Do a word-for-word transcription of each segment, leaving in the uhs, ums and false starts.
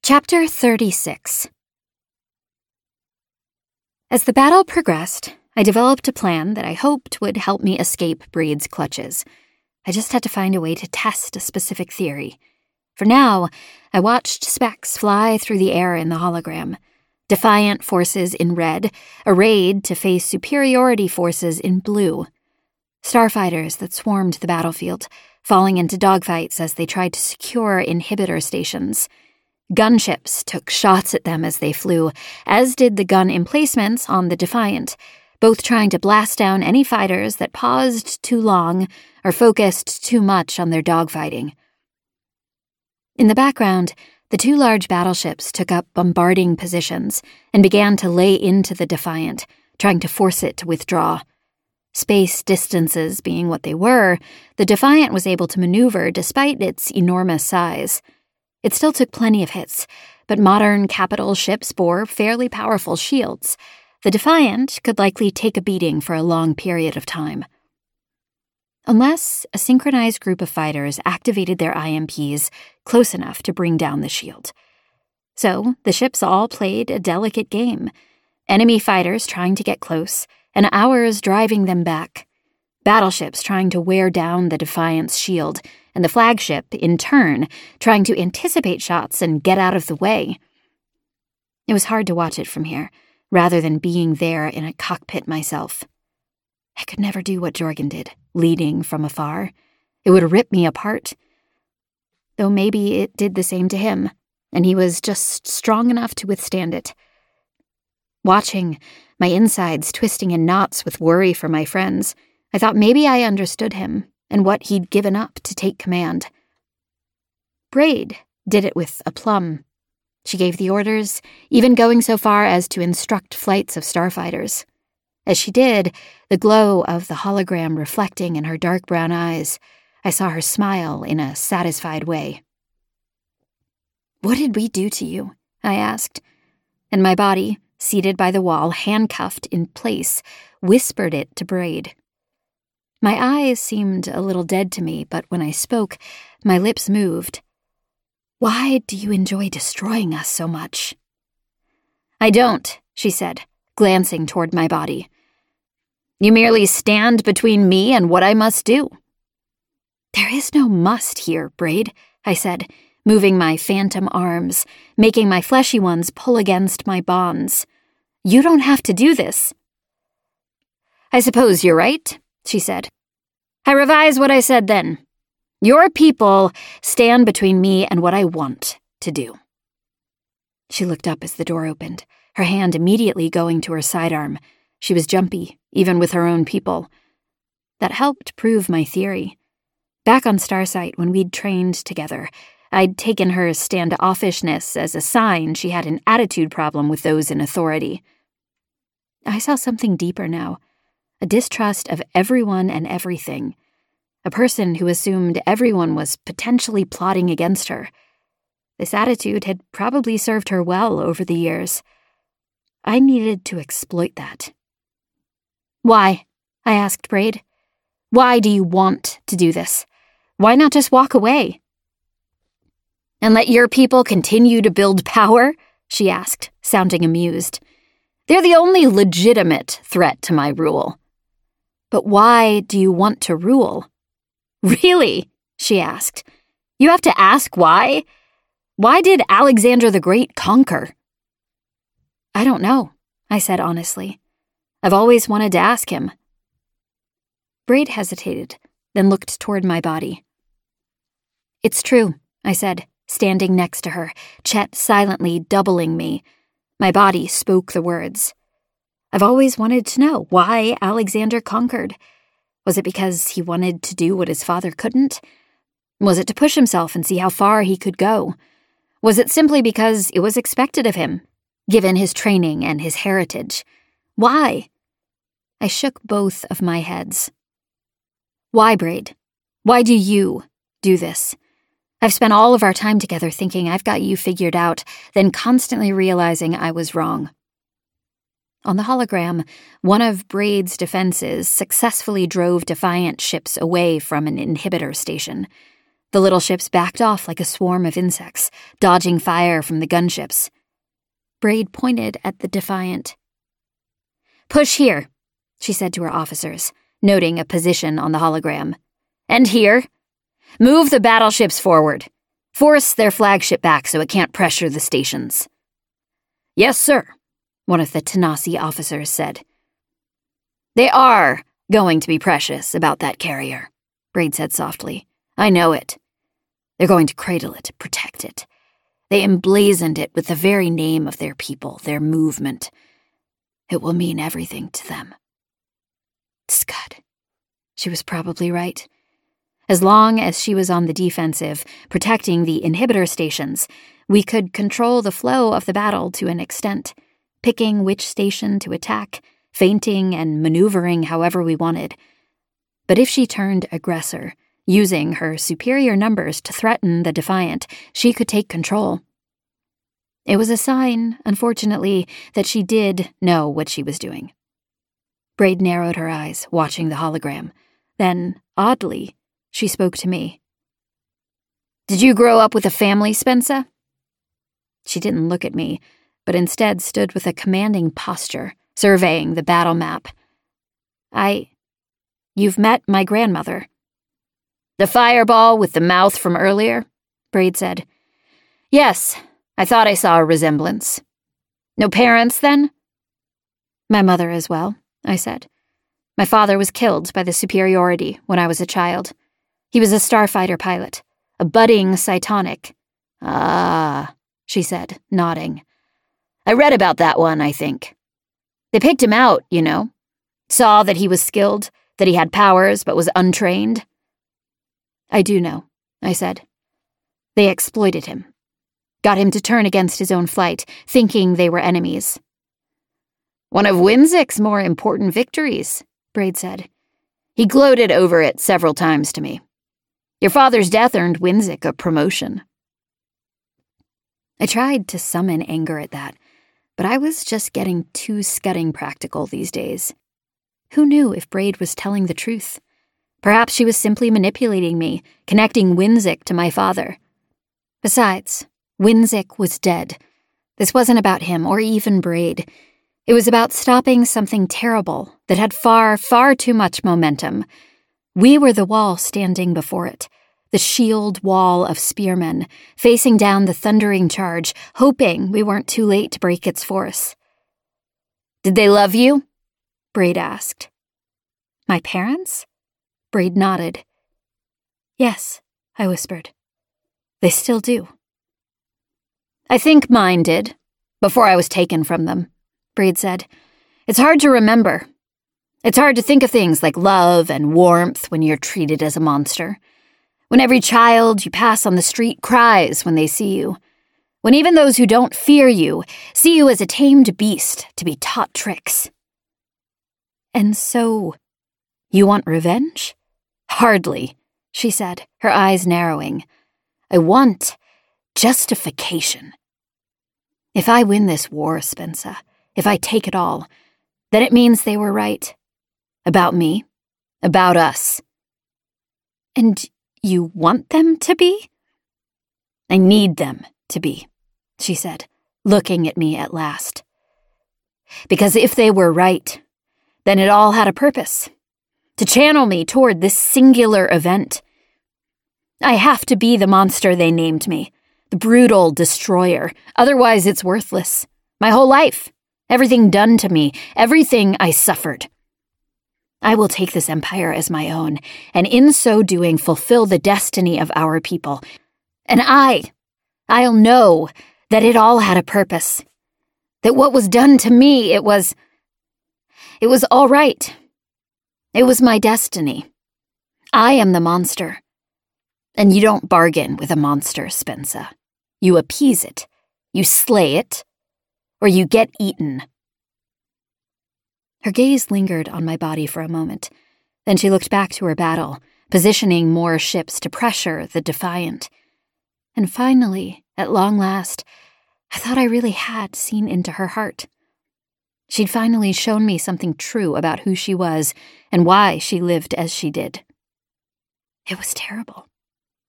Chapter thirty-six. As the battle progressed, I developed a plan that I hoped would help me escape Braid's clutches. I just had to find a way to test a specific theory. For now, I watched specks fly through the air in the hologram. Defiant forces in red, arrayed to face superiority forces in blue. Starfighters that swarmed the battlefield, falling into dogfights as they tried to secure inhibitor stations. Gunships took shots at them as they flew, as did the gun emplacements on the Defiant, both trying to blast down any fighters that paused too long or focused too much on their dogfighting. In the background, the two large battleships took up bombarding positions and began to lay into the Defiant, trying to force it to withdraw. Space distances being what they were, the Defiant was able to maneuver despite its enormous size. It still took plenty of hits, but modern capital ships bore fairly powerful shields. The Defiant could likely take a beating for a long period of time. Unless a synchronized group of fighters activated their I M Ps close enough to bring down the shield. So the ships all played a delicate game, enemy fighters trying to get close, and ours driving them back. Battleships trying to wear down the Defiant's shield, and the flagship, in turn, trying to anticipate shots and get out of the way. It was hard to watch it from here, rather than being there in a cockpit myself. I could never do what Jorgen did, leading from afar. It would rip me apart. Though maybe it did the same to him, and he was just strong enough to withstand it. Watching, my insides twisting in knots with worry for my friends, I thought maybe I understood him and what he'd given up to take command. Braid did it with aplomb. She gave the orders, even going so far as to instruct flights of starfighters. As she did, the glow of the hologram reflecting in her dark brown eyes, I saw her smile in a satisfied way. "What did we do to you?" I asked, and my body, seated by the wall, handcuffed in place, whispered it to Braid. My eyes seemed a little dead to me, but when I spoke, my lips moved. "Why do you enjoy destroying us so much?" "I don't," she said, glancing toward my body. "You merely stand between me and what I must do." "There is no must here, Braid," I said, moving my phantom arms, making my fleshy ones pull against my bonds. "You don't have to do this." "I suppose you're right," she said. "I revise what I said then. Your people stand between me and what I want to do." She looked up as the door opened, her hand immediately going to her sidearm. She was jumpy, even with her own people. That helped prove my theory. Back on Starsight, when we'd trained together, I'd taken her standoffishness as a sign she had an attitude problem with those in authority. I saw something deeper now. A distrust of everyone and everything. A person who assumed everyone was potentially plotting against her. This attitude had probably served her well over the years. I needed to exploit that. "Why?" I asked Braid. "Why do you want to do this? Why not just walk away?" "And let your people continue to build power?" she asked, sounding amused. "They're the only legitimate threat to my rule." "But why do you want to rule?" "Really?" she asked. "You have to ask why? Why did Alexander the Great conquer?" "I don't know," I said honestly. "I've always wanted to ask him." Braid hesitated, then looked toward my body. "It's true," I said, standing next to her, Chet silently doubling me. My body spoke the words. "I've always wanted to know why Alexander conquered. Was it because he wanted to do what his father couldn't? Was it to push himself and see how far he could go? Was it simply because it was expected of him, given his training and his heritage? Why?" I shook both of my heads. "Why, Braid? Why do you do this? I've spent all of our time together thinking I've got you figured out, then constantly realizing I was wrong." On the hologram, one of Braid's defenses successfully drove Defiant ships away from an inhibitor station. The little ships backed off like a swarm of insects, dodging fire from the gunships. Braid pointed at the Defiant. "Push here," she said to her officers, noting a position on the hologram. "And here. Move the battleships forward. Force their flagship back so it can't pressure the stations." "Yes, sir," one of the Tanasi officers said. "They are going to be precious about that carrier," Braid said softly. "I know it. They're going to cradle it, protect it. They emblazoned it with the very name of their people, their movement. It will mean everything to them." Scud. She was probably right. As long as she was on the defensive, protecting the inhibitor stations, we could control the flow of the battle to an extent, picking which station to attack, feinting and maneuvering however we wanted. But if she turned aggressor, using her superior numbers to threaten the Defiant, she could take control. It was a sign, unfortunately, that she did know what she was doing. Braid narrowed her eyes, watching the hologram. Then, oddly, she spoke to me. "Did you grow up with a family, Spensa?" She didn't look at me, but instead stood with a commanding posture, surveying the battle map. I... You've met my grandmother." "The fireball with the mouth from earlier?" Braid said. "Yes, I thought I saw a resemblance. No parents, then?" "My mother as well," I said. "My father was killed by the Superiority when I was a child. He was a starfighter pilot, a budding cytonic." "Ah," she said, nodding. "I read about that one, I think. They picked him out, you know. Saw that he was skilled, that he had powers but was untrained." "I do know," I said. "They exploited him. Got him to turn against his own flight, thinking they were enemies." "One of Winzik's more important victories," Braid said. "He gloated over it several times to me. Your father's death earned Winzik a promotion." I tried to summon anger at that, but I was just getting too scudding practical these days. Who knew if Braid was telling the truth? Perhaps she was simply manipulating me, connecting Winzik to my father. Besides, Winzik was dead. This wasn't about him or even Braid. It was about stopping something terrible that had far, far too much momentum. We were the wall standing before it, the shield wall of spearmen, facing down the thundering charge, hoping we weren't too late to break its force. "Did they love you?" Braid asked. "My parents?" Braid nodded. "Yes," I whispered. "They still do." "I think mine did, before I was taken from them," Braid said. "It's hard to remember. It's hard to think of things like love and warmth when you're treated as a monster. When every child you pass on the street cries when they see you. When even those who don't fear you see you as a tamed beast to be taught tricks." "And so, you want revenge?" "Hardly," she said, her eyes narrowing. "I want justification. If I win this war, Spensa, if I take it all, then it means they were right. About me. About us." "And you want them to be?" "I need them to be," she said, looking at me at last. "Because if they were right, then it all had a purpose. To channel me toward this singular event. I have to be the monster they named me, the brutal destroyer, otherwise it's worthless. My whole life, everything done to me, everything I suffered. I will take this empire as my own, and in so doing fulfill the destiny of our people. And I, I'll know that it all had a purpose. That what was done to me, it was, it was all right. It was my destiny. I am the monster. And you don't bargain with a monster, Spensa. You appease it, you slay it, or you get eaten." Her gaze lingered on my body for a moment. Then she looked back to her battle, positioning more ships to pressure the Defiant. And finally, at long last, I thought I really had seen into her heart. She'd finally shown me something true about who she was and why she lived as she did. It was terrible.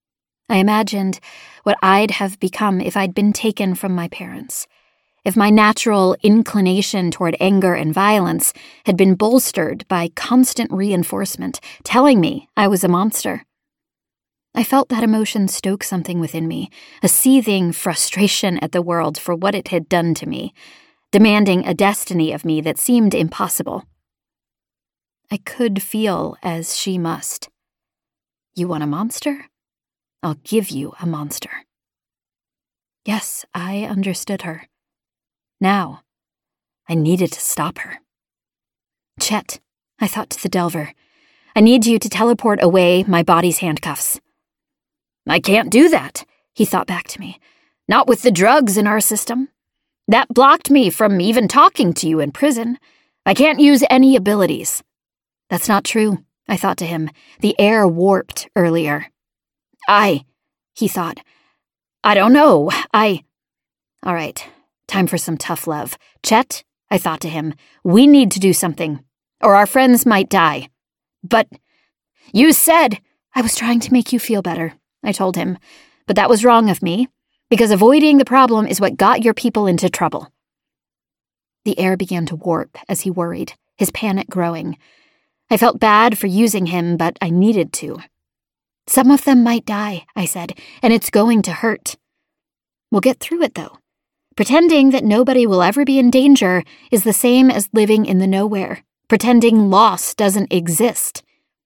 I imagined what I'd have become if I'd been taken from my parents, if my natural inclination toward anger and violence had been bolstered by constant reinforcement telling me I was a monster. I felt that emotion stoke something within me, a seething frustration at the world for what it had done to me, demanding a destiny of me that seemed impossible. I could feel as she must. You want a monster? I'll give you a monster. Yes, I understood her. Now, I needed to stop her. Chet, I thought to the Delver, I need you to teleport away my body's handcuffs. I can't do that, he thought back to me. Not with the drugs in our system. That blocked me from even talking to you in prison. I can't use any abilities. That's not true, I thought to him. The air warped earlier. I, he thought. I don't know. I... All right, time for some tough love. Chet, I thought to him, we need to do something, or our friends might die. But you said... I was trying to make you feel better, I told him, but that was wrong of me, because avoiding the problem is what got your people into trouble. The air began to warp as he worried, his panic growing. I felt bad for using him, but I needed to. Some of them might die, I said, and it's going to hurt. We'll get through it, though. Pretending that nobody will ever be in danger is the same as living in the nowhere, pretending loss doesn't exist.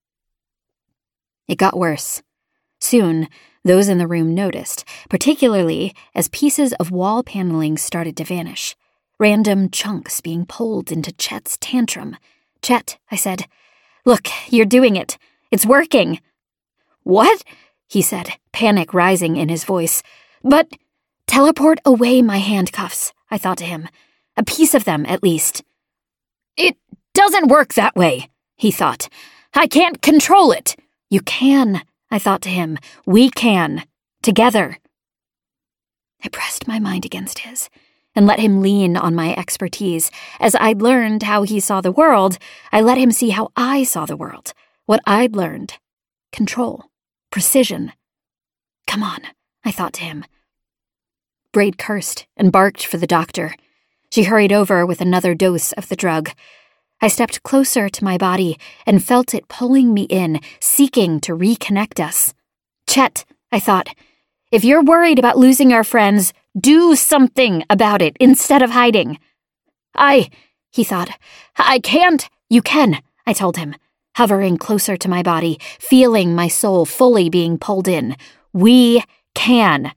It got worse. Soon, those in the room noticed, particularly as pieces of wall paneling started to vanish, random chunks being pulled into Chet's tantrum. Chet, I said, look, you're doing it. It's working. What? He said, panic rising in his voice. But teleport away my handcuffs, I thought to him. A piece of them, at least. It doesn't work that way, he thought. I can't control it. You can, I thought to him. We can. Together. I pressed my mind against his and let him lean on my expertise. As I'd learned how he saw the world, I let him see how I saw the world. What I'd learned. Control. Precision. Come on, I thought to him. Braid cursed and barked for the doctor. She hurried over with another dose of the drug. I stepped closer to my body and felt it pulling me in, seeking to reconnect us. Chet, I thought, if you're worried about losing our friends, do something about it instead of hiding. I, he thought, I can't. You can, I told him, hovering closer to my body, feeling my soul fully being pulled in. We can.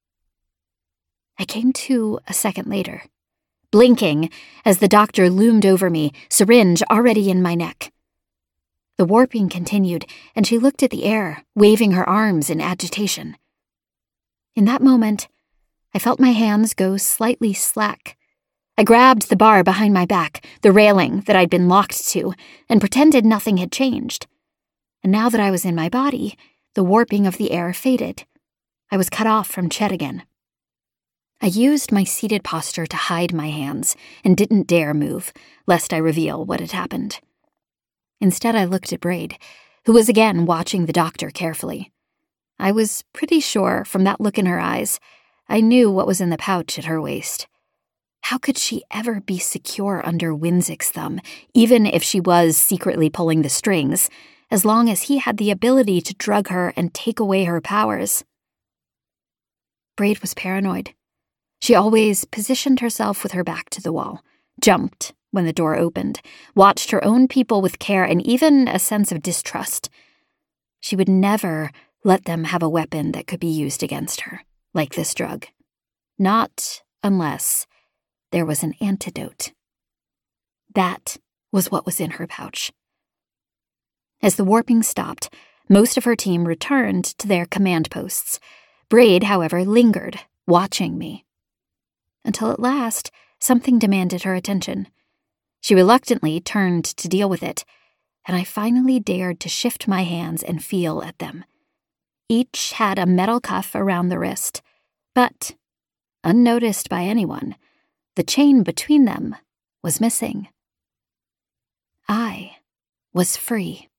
I came to a second later, blinking as the doctor loomed over me, syringe already in my neck. The warping continued, and she looked at the air, waving her arms in agitation. In that moment, I felt my hands go slightly slack. I grabbed the bar behind my back, the railing that I'd been locked to, and pretended nothing had changed. And now that I was in my body, the warping of the air faded. I was cut off from Chet again. I used my seated posture to hide my hands and didn't dare move, lest I reveal what had happened. Instead, I looked at Braid, who was again watching the doctor carefully. I was pretty sure from that look in her eyes, I knew what was in the pouch at her waist. How could she ever be secure under Winzik's thumb, even if she was secretly pulling the strings, as long as he had the ability to drug her and take away her powers? Braid was paranoid. She always positioned herself with her back to the wall, jumped when the door opened, watched her own people with care and even a sense of distrust. She would never let them have a weapon that could be used against her, like this drug. Not unless there was an antidote. That was what was in her pouch. As the warping stopped, most of her team returned to their command posts. Braid, however, lingered, watching me. Until at last, something demanded her attention. She reluctantly turned to deal with it, and I finally dared to shift my hands and feel at them. Each had a metal cuff around the wrist, but, unnoticed by anyone, the chain between them was missing. I was free.